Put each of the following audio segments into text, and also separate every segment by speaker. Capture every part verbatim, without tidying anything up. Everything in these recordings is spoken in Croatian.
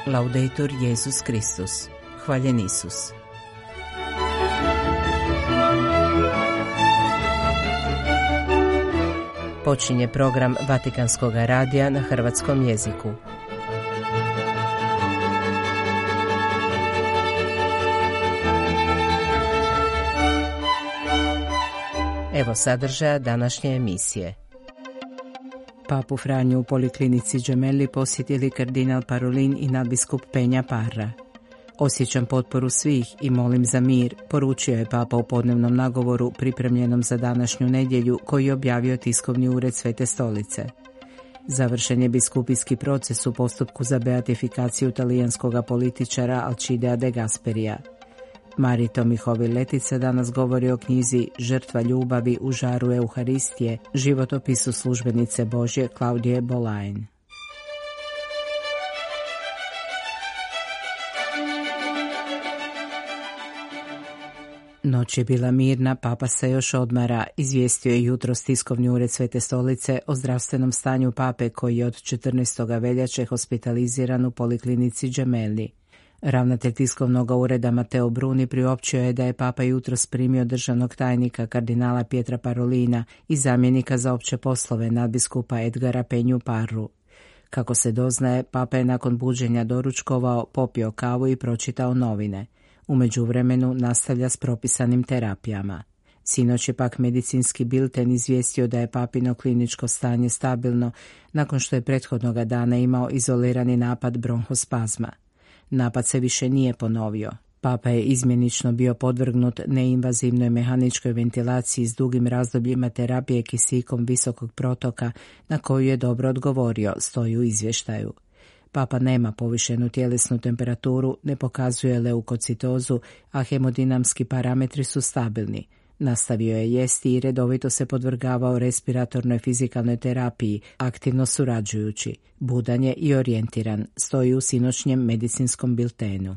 Speaker 1: Laudetur Jesus Kristus. Hvaljen Isus. Počinje program Vatikanskog radija na hrvatskom jeziku. Evo sadržaja današnje emisije. Papu Franju u poliklinici Gemelli posjetili kardinal Parolin i nadbiskup Penja Parra. Osjećam potporu svih i molim za mir, poručio je papa u podnevnom nagovoru pripremljenom za današnju nedjelju koji je objavio tiskovni ured Svete stolice. Završen je biskupijski proces u postupku za beatifikaciju talijanskog političara Alcidea de Gasperija. Marito Mihovi Letica danas govori o knjizi Žrtva ljubavi u žaru Euharistije, životopisu službenice Božje Klaudije Bolajn. Noć je bila mirna, papa se još odmara, izvijestio je jutros tiskovni ured Svete stolice o zdravstvenom stanju pape koji je od četrnaestog veljače hospitaliziran u poliklinici Gemelli. Ravnatelj tiskovnog ureda Mateo Bruni priopćio je da je papa jutros primio državnog tajnika kardinala Pietra Parolina i zamjenika za opće poslove nadbiskupa Edgara Penju Parru. Kako se doznaje, papa je nakon buđenja doručkovao, popio kavu i pročitao novine. U međuvremenu nastavlja s propisanim terapijama. Sinoć je pak medicinski bilten izvijestio da je papino kliničko stanje stabilno nakon što je prethodnoga dana imao izolirani napad bronhospazma. Napad se više nije ponovio. Papa je izmjenično bio podvrgnut neinvazivnoj mehaničkoj ventilaciji s dugim razdobljima terapije kisikom visokog protoka na koju je dobro odgovorio, stoji u izvještaju. Papa nema povišenu tjelesnu temperaturu, ne pokazuje leukocitozu, a hemodinamski parametri su stabilni. Nastavio je jesti i redovito se podvrgavao respiratornoj fizikalnoj terapiji, aktivno surađujući. Budan je i orijentiran, stoji u sinoćnjem medicinskom biltenu.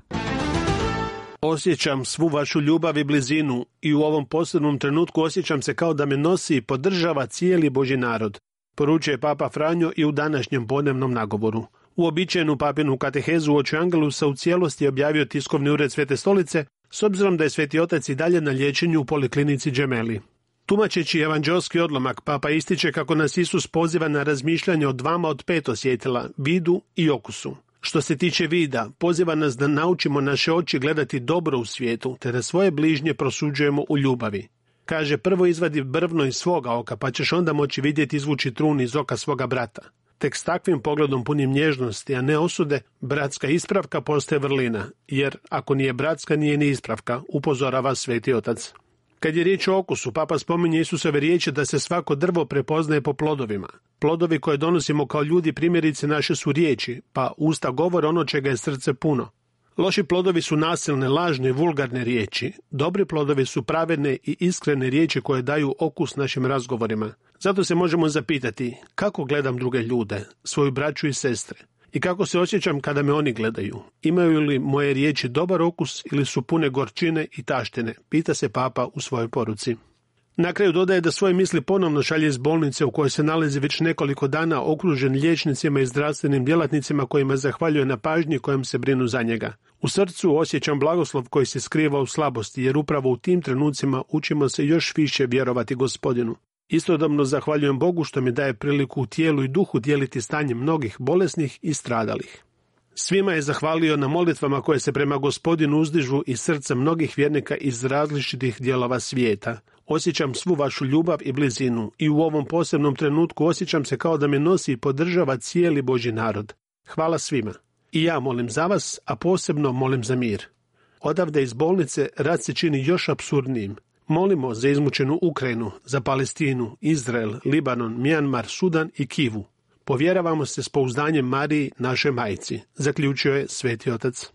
Speaker 2: Osjećam svu vašu ljubav i blizinu i u ovom posebnom trenutku osjećam se kao da me nosi i podržava cijeli Božji narod, poručuje papa Franjo i u današnjem podnevnom nagovoru. Uobičajenu papinu katehezu uoči Angelusa u cijelosti je objavio tiskovni ured Svete stolice, s obzirom da je Sveti otac i dalje na liječenju u poliklinici Gemelli. Tumačeći evanđelski odlomak, papa ističe kako nas Isus poziva na razmišljanje o dvama od pet osjetila, vidu i okusu. Što se tiče vida, poziva nas da naučimo naše oči gledati dobro u svijetu, te da svoje bližnje prosuđujemo u ljubavi. Kaže, prvo izvadi brvno iz svoga oka, pa ćeš onda moći vidjeti izvući trun iz oka svoga brata. Tek s takvim pogledom punim nježnosti, a ne osude, bratska ispravka postaje vrlina, jer ako nije bratska, nije ni ispravka, upozorava Sveti otac. Kad je riječ o okusu, papa spominje Isusove riječi da se svako drvo prepoznaje po plodovima. Plodovi koje donosimo kao ljudi primjerice naše su riječi, pa usta govore ono čega je srce puno. Loši plodovi su nasilne, lažne i vulgarne riječi. Dobri plodovi su pravedne i iskrene riječi koje daju okus našim razgovorima. Zato se možemo zapitati kako gledam druge ljude, svoju braću i sestre, i kako se osjećam kada me oni gledaju. Imaju li moje riječi dobar okus ili su pune gorčine i taštine, pita se papa u svojoj poruci. Na kraju dodaje da svoje misli ponovno šalje iz bolnice u kojoj se nalazi već nekoliko dana okružen liječnicima i zdravstvenim djelatnicima kojima zahvaljuje na pažnji kojom se brinu za njega. U srcu osjećam blagoslov koji se skriva u slabosti, jer upravo u tim trenucima učimo se još više vjerovati Gospodinu. Istodobno zahvaljujem Bogu što mi daje priliku u tijelu i duhu dijeliti stanje mnogih bolesnih i stradalih. Svima je zahvalio na molitvama koje se prema Gospodinu uzdižu iz srca mnogih vjernika iz različitih dijelova svijeta. Osjećam svu vašu ljubav i blizinu i u ovom posebnom trenutku osjećam se kao da me nosi i podržava cijeli Božji narod. Hvala svima. I ja molim za vas, a posebno molim za mir. Odavde iz bolnice rad se čini još apsurdnijim. Molimo za izmučenu Ukrajinu, za Palestinu, Izrael, Libanon, Mjanmar, Sudan i Kivu. Povjeravamo se s pouzdanjem Mariji, našoj majci, zaključio je Sveti otac.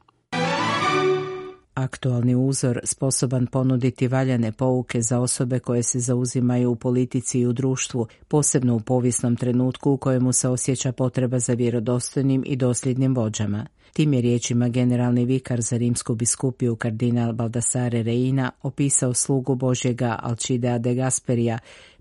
Speaker 1: Aktualni uzor sposoban ponuditi valjane pouke za osobe koje se zauzimaju u politici i u društvu, posebno u povijesnom trenutku u kojemu se osjeća potreba za vjerodostojnim i dosljednim vođama. Tim je riječima generalni vikar za rimsku biskupiju kardinal Baldassare Reina opisao slugu Božjega Alcidea de Gasperija,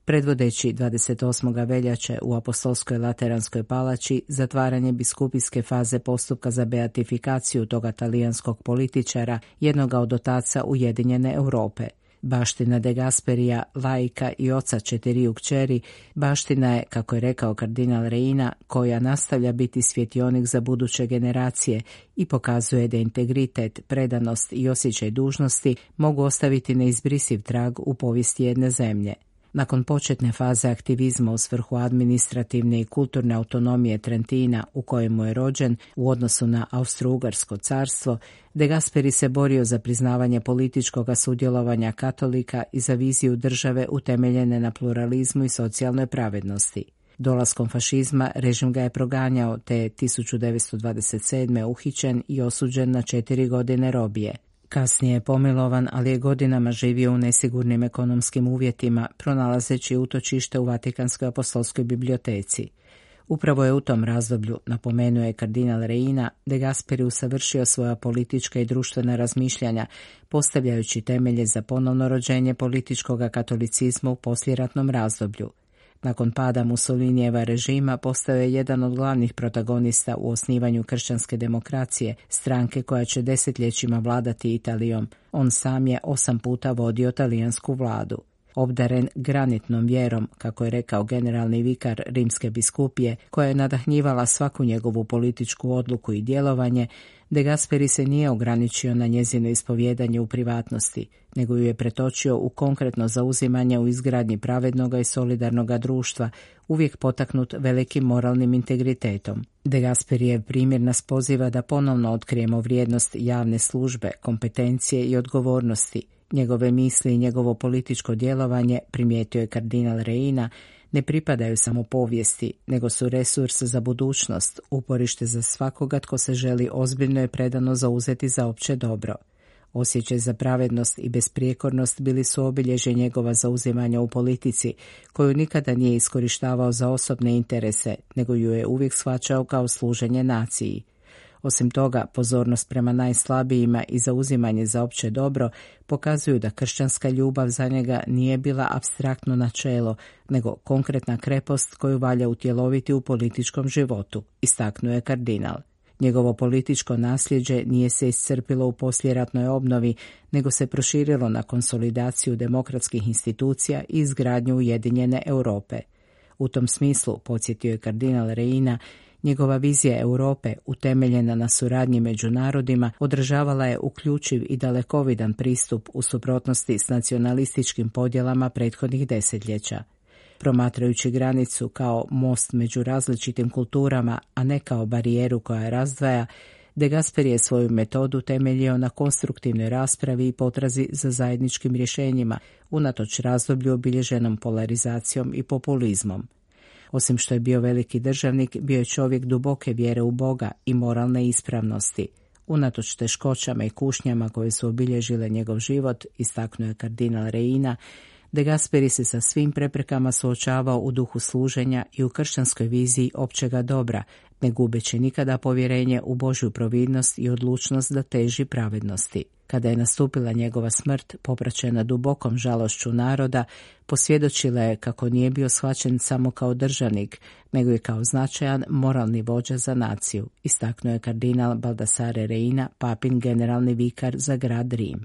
Speaker 1: predvodeći dvadeset osmog veljače u Apostolskoj Lateranskoj palači zatvaranje biskupijske faze postupka za beatifikaciju toga talijanskog političara, jednoga od otaca Ujedinjene Europe. Baština De Gasperija, laika i oca četiriju kćeri, baština je, kako je rekao kardinal Reina, koja nastavlja biti svjetionik za buduće generacije i pokazuje da integritet, predanost i osjećaj dužnosti mogu ostaviti neizbrisiv trag u povijesti jedne zemlje. Nakon početne faze aktivizma u svrhu administrativne i kulturne autonomije Trentina, u kojemu je rođen u odnosu na Austro-Ugarsko carstvo, De Gasperi se borio za priznavanje političkog sudjelovanja katolika i za viziju države utemeljene na pluralizmu i socijalnoj pravednosti. Dolaskom fašizma režim ga je proganjao, te je tisuću devetsto dvadeset sedme uhićen i osuđen na četiri godine robije. Kasnije je pomilovan, ali je godinama živio u nesigurnim ekonomskim uvjetima, pronalazeći utočište u Vatikanskoj apostolskoj biblioteci. Upravo je u tom razdoblju, napomenuo je kardinal Reina, De Gasperi usavršio svoja politička i društvena razmišljanja, postavljajući temelje za ponovno rođenje političkog katolicizma u poslijeratnom razdoblju. Nakon pada Mussolinijeva režima postao je jedan od glavnih protagonista u osnivanju kršćanske demokracije, stranke koja će desetljećima vladati Italijom. On sam je osam puta vodio talijansku vladu. Obdaren granitnom vjerom, kako je rekao generalni vikar Rimske biskupije, koja je nadahnjivala svaku njegovu političku odluku i djelovanje, De Gasperi se nije ograničio na njezino ispovjedanje u privatnosti, nego ju je pretočio u konkretno zauzimanje u izgradnji pravednog i solidarnog društva, uvijek potaknut velikim moralnim integritetom. De Gasperijev primjer nas poziva da ponovno otkrijemo vrijednost javne službe, kompetencije i odgovornosti. Njegove misli i njegovo političko djelovanje, primijetio je kardinal Reina, ne pripadaju samo povijesti, nego su resurs za budućnost, uporište za svakoga tko se želi ozbiljno i predano zauzeti za opće dobro. Osjećaj za pravednost i besprijekornost bili su obilježje njegova zauzimanja u politici, koju nikada nije iskorištavao za osobne interese, nego ju je uvijek shvaćao kao služenje naciji. Osim toga, pozornost prema najslabijima i zauzimanje za opće dobro pokazuju da kršćanska ljubav za njega nije bila apstraktno načelo, nego konkretna krepost koju valja utjeloviti u političkom životu, istaknuo je kardinal. Njegovo političko nasljeđe nije se iscrpilo u poslijeratnoj obnovi, nego se proširilo na konsolidaciju demokratskih institucija i izgradnju Ujedinjene Europe. U tom smislu, podsjetio je kardinal Reina, njegova vizija Europe, utemeljena na suradnji među narodima, odražavala je uključiv i dalekovidan pristup u suprotnosti s nacionalističkim podjelama prethodnih desetljeća. Promatrajući granicu kao most među različitim kulturama, a ne kao barijeru koja razdvaja, De Gasperi je svoju metodu temeljio na konstruktivnoj raspravi i potrazi za zajedničkim rješenjima, unatoč razdoblju obilježenom polarizacijom i populizmom. Osim što je bio veliki državnik, bio je čovjek duboke vjere u Boga i moralne ispravnosti. Unatoč teškoćama i kušnjama koje su obilježile njegov život, istaknuo je kardinal Reina, De Gasperi se sa svim preprekama suočavao u duhu služenja i u kršćanskoj viziji općega dobra, ne gubeći nikada povjerenje u Božju providnost i odlučnost da teži pravednosti. Kada je nastupila njegova smrt, popraćena dubokom žalošću naroda, posvjedočila je kako nije bio shvaćen samo kao državnik, nego i kao značajan moralni vođa za naciju, istaknuo je kardinal Baldassare Reina, papin generalni vikar za grad Rim.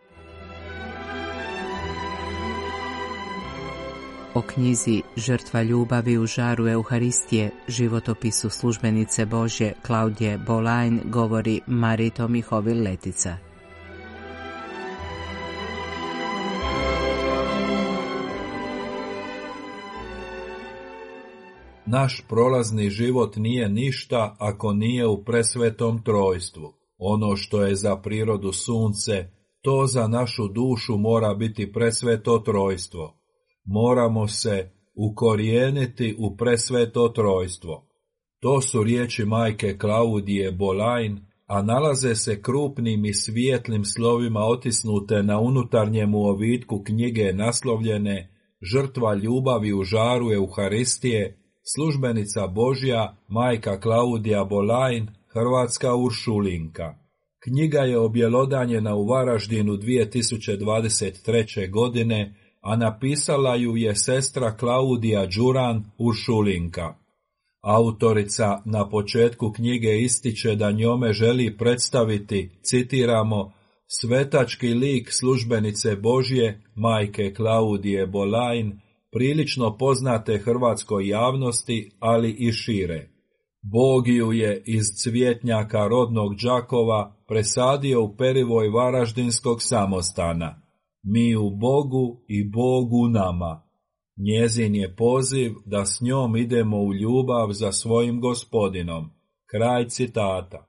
Speaker 1: O knjizi Žrtva ljubavi u žaru Euharistije, životopisu službenice Božje Klaudije Bolajn govori Marito Mihovil-Letica.
Speaker 3: Naš prolazni život nije ništa ako nije u presvetom trojstvu. Ono što je za prirodu sunce, to za našu dušu mora biti presveto trojstvo. Moramo se ukorijeniti u presveto trojstvo. To su riječi majke Klaudije Bolajn, a nalaze se krupnim i svijetlim slovima otisnute na unutarnjem ovitku knjige naslovljene Žrtva ljubavi u žaru Euharistije, službenica Božja, majka Klaudija Bolajn, hrvatska Uršulinka. Knjiga je objelodanjena u Varaždinu dvije tisuće dvadeset treće godine, a napisala ju je sestra Klaudija Đuran, Uršulinka. Autorica na početku knjige ističe da njome želi predstaviti, citiramo, svetački lik službenice Božje, majke Klaudije Bolajn, prilično poznate hrvatskoj javnosti, ali i šire. Bog ju je iz cvjetnjaka rodnog Đakova presadio u perivoj varaždinskog samostana. Mi u Bogu i Bog u nama. Njezin je poziv da s njom idemo u ljubav za svojim Gospodinom. Kraj citata.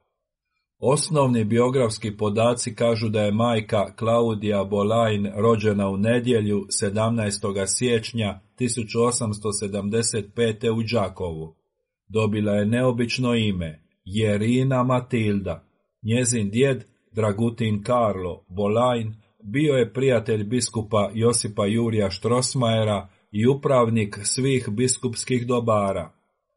Speaker 3: Osnovni biografski podaci kažu da je majka Klaudija Bolajn rođena u nedjelju sedamnaestog siječnja tisuću osamsto sedamdeset pete. u Đakovu. Dobila je neobično ime, Jerina Matilda. Njezin djed, Dragutin Karlo Bolajn, bio je prijatelj biskupa Josipa Jurija Štrosmajera i upravnik svih biskupskih dobara.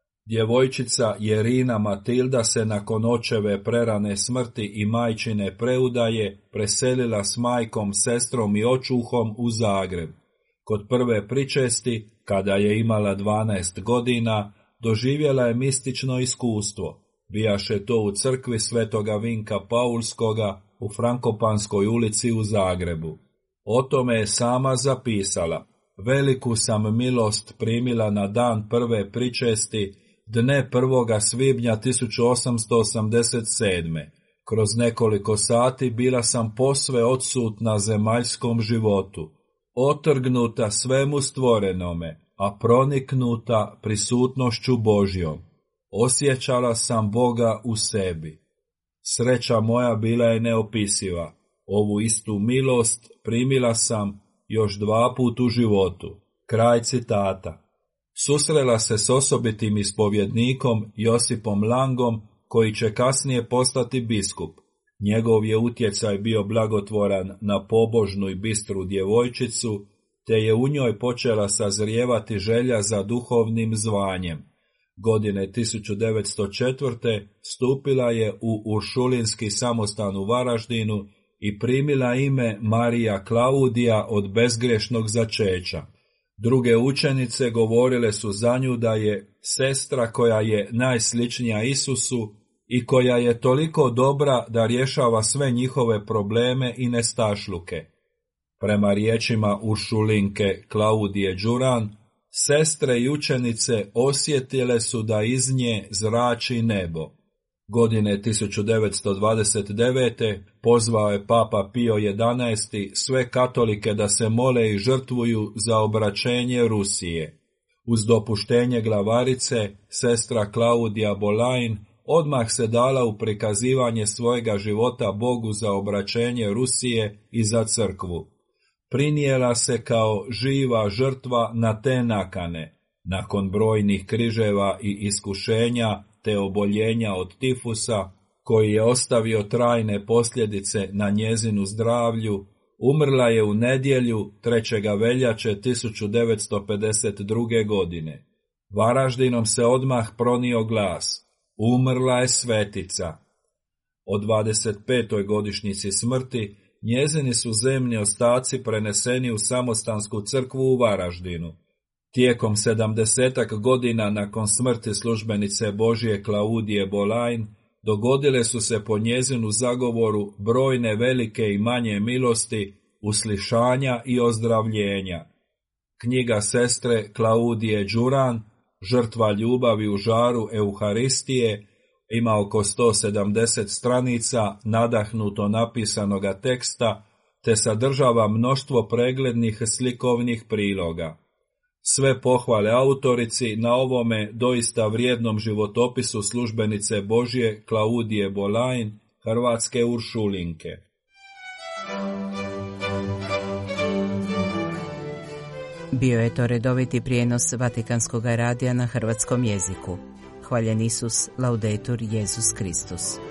Speaker 3: Djevojčica Jerina Matilda se nakon očeve prerane smrti i majčine preudaje preselila s majkom, sestrom i očuhom u Zagreb. Kod prve pričesti, kada je imala dvanaest godina, doživjela je mistično iskustvo. Bijaše to u crkvi Svetoga Vinka Paulskoga u Frankopanskoj ulici u Zagrebu. O tome je sama zapisala: veliku sam milost primila na dan prve pričesti, dne prvoga svibnja tisuću osamsto osamdeset sedme. Kroz nekoliko sati bila sam posve odsutna zemaljskom životu, otrgnuta svemu stvorenome, a proniknuta prisutnošću Božjom. Osjećala sam Boga u sebi. Sreća moja bila je neopisiva. Ovu istu milost primila sam još dva put u životu. Kraj citata. Susrela se s osobitim ispovjednikom Josipom Langom, koji će kasnije postati biskup. Njegov je utjecaj bio blagotvoran na pobožnu i bistru djevojčicu, te je u njoj počela sazrijevati želja za duhovnim zvanjem. Godine tisuću devetsto četvrte. stupila je u Uršulinski samostan u Varaždinu i primila ime Marija Klaudija od bezgrešnog začeća. Druge učenice govorile su za nju da je sestra koja je najsličnija Isusu i koja je toliko dobra da rješava sve njihove probleme i nestašluke. Prema riječima Uršulinke Klaudije Đuran, sestre i učenice osjetile su da iz nje zrači nebo. Godine tisuću devetsto dvadeset devete. pozvao je Papa Pio jedanaesti. sve katolike da se mole i žrtvuju za obraćenje Rusije. Uz dopuštenje glavarice, sestra Klaudija Bolajn odmah se dala u prikazivanje svojega života Bogu za obraćenje Rusije i za crkvu. Prinijela se kao živa žrtva na te nakane. Nakon brojnih križeva i iskušenja te oboljenja od tifusa, koji je ostavio trajne posljedice na njezinu zdravlju, umrla je u nedjelju trećeg veljače tisuću devetsto pedeset druge. godine. Varaždinom se odmah pronio glas: umrla je svetica. O dvadeset petoj godišnjici smrti njezini su zemni ostaci preneseni u samostansku crkvu u Varaždinu. Tijekom sedamdesetak godina nakon smrti službenice Božje Klaudije Bolajn dogodile su se po njezinu zagovoru brojne velike i manje milosti, uslišanja i ozdravljenja. Knjiga sestre Klaudije Đuran, Žrtva ljubavi u žaru Euharistije, ima oko sto sedamdeset stranica nadahnuto napisanoga teksta, te sadržava mnoštvo preglednih slikovnih priloga. Sve pohvale autorici na ovome doista vrijednom životopisu službenice Božje Klaudije Bolajn, hrvatske Uršulinke.
Speaker 1: Bio je to redoviti prijenos Vatikanskog radija na hrvatskom jeziku. Hvaljen Isus, laudetur Jesus Kristus.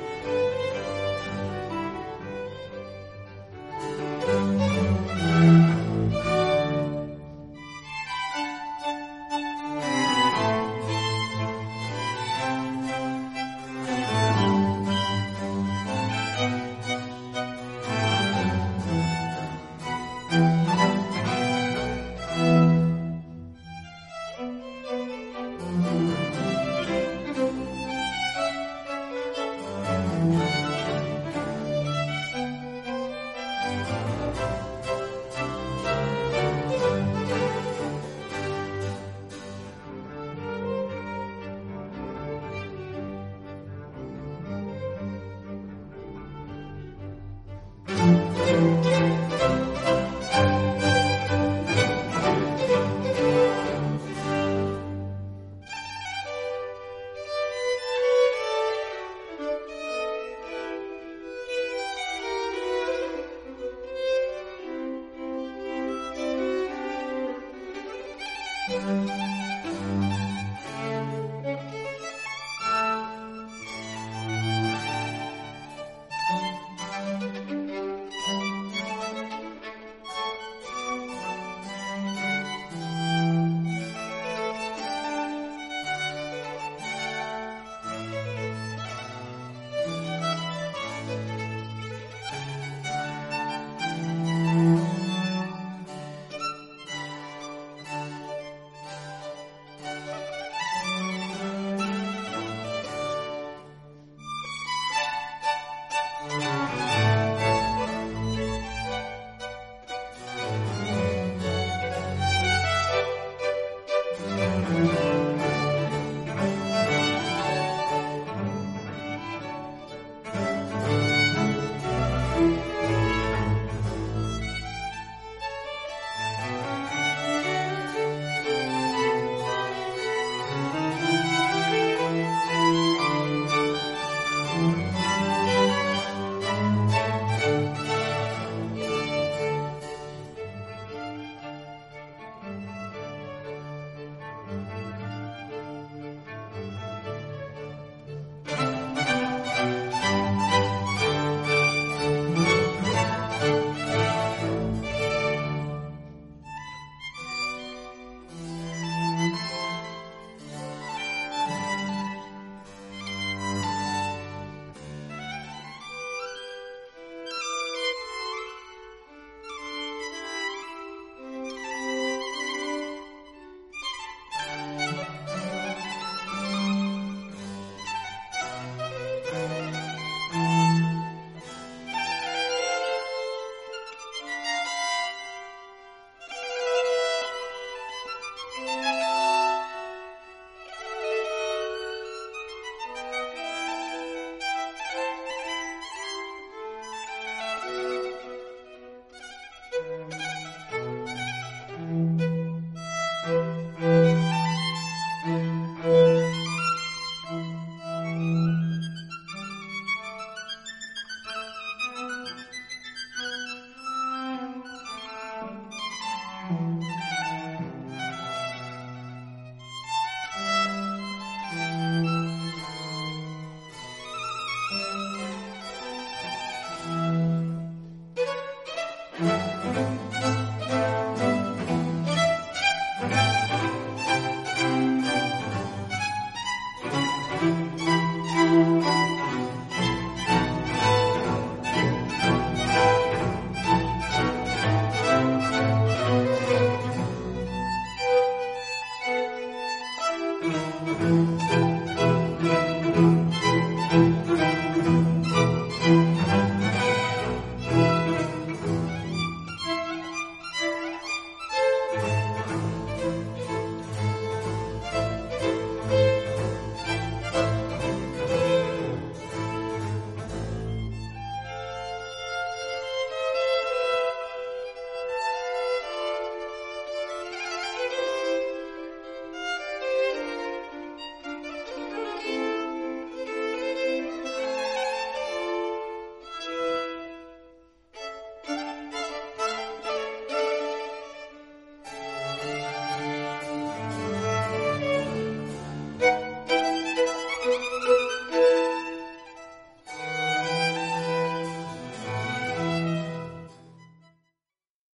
Speaker 3: Thank you.